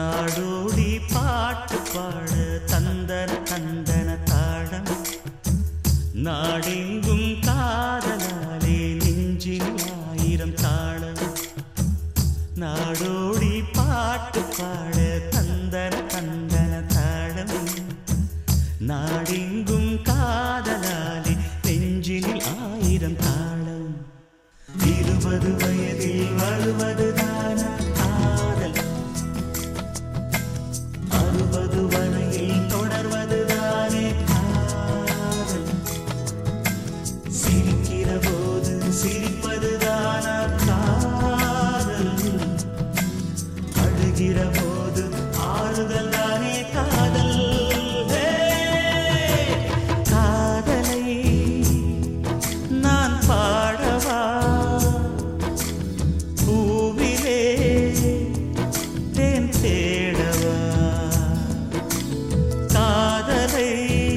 நாடோடி பாட்டு பாட தந்தன தந்தன தாளம் நாடெங்கும் காதலாலே நெஞ்சில் ஆயிரம் தாளம் நாடோடி பாட்டு பாட தந்தன தந்தன தாளம் நாடெங்கும் காதலாலே நெஞ்சில் ஆயிரம் தாளம் 20 வயதில் வருவதுதான காதல் 60 வரையில் தொடர்வதுதானே காதல் சிரிக்கிற போது சிரிப்பதுதான காதல் அழுகிற போது ஆறுதல் தானே காதல் காதலை நான் பாடவா பூவிலே தேன் தேடவா காதலை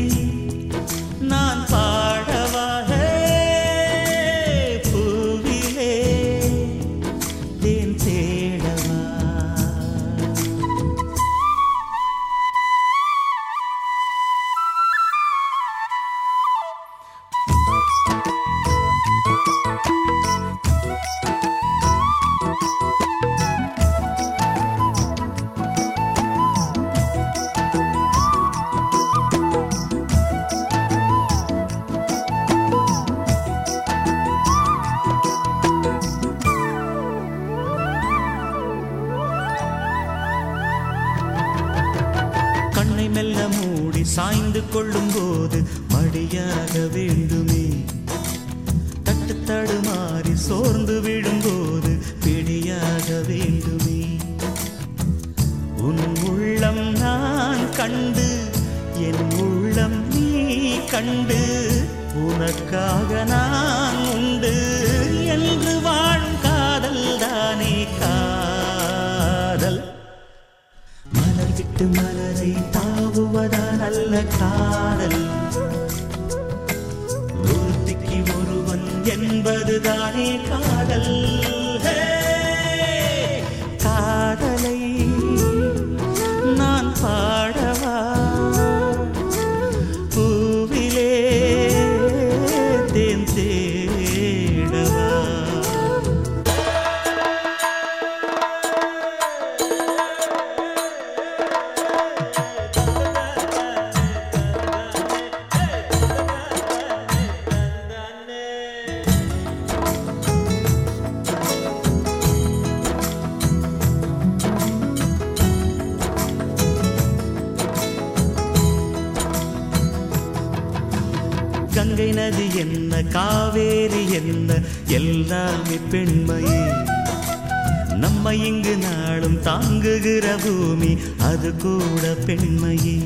நான் பாடவா பூவிலே தேன் தேடவா கண்ணை மெல்ல மூடி சாய்ந்து கொள்ளும் போது மடியாக வேண்டுமே தட்டு தடுமாறி சோர்ந்து விழும்போது பிடியாக வேண்டுமே உன் உள்ளம் நான் கண்டு என் உள்ளம் நீ கண்டு உனக்காக நான் உண்டு என்று வாழும் காதல் தானே காதல் மலர் விட்டு மலரை தாவுவதா நல்ல காதல் ஒருத்திக்கு ஒருவன் என்பதுதானே காதல் காதலை நான் பாடவா பூவிலே தேன் தேடவா கங்கை நதி என்ன காவேரி என்ன எல்லாமே பெண்மையே நம்ம இங்கு நாளும் தாங்குகிற பூமி அது கூட பெண்மையே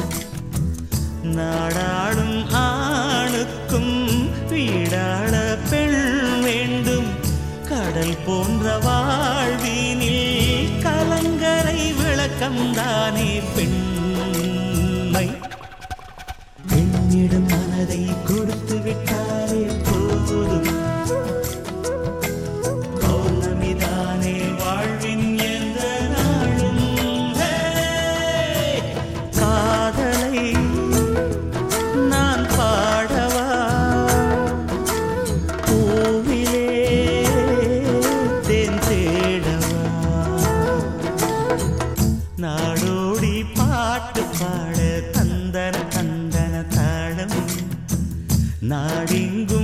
நாடாளும் ஆணுக்கும் வீடாள பெண் வேண்டும் கடல் போன்ற வாழ்வினில் கலங்கரை விளக்கம்தானே பெண்மை பெண்ணிடம் மனதை கொடுத்து விட்டாலே போதும் பௌர்ணமிதானே வாழ்வின் எந்த நாளும் காதலை நான் பாடவா பூவிலே தேன் தேடவா நாடோடி பாட்டு பாட தந்தன தந்தன தாளம் நாடெங்கும்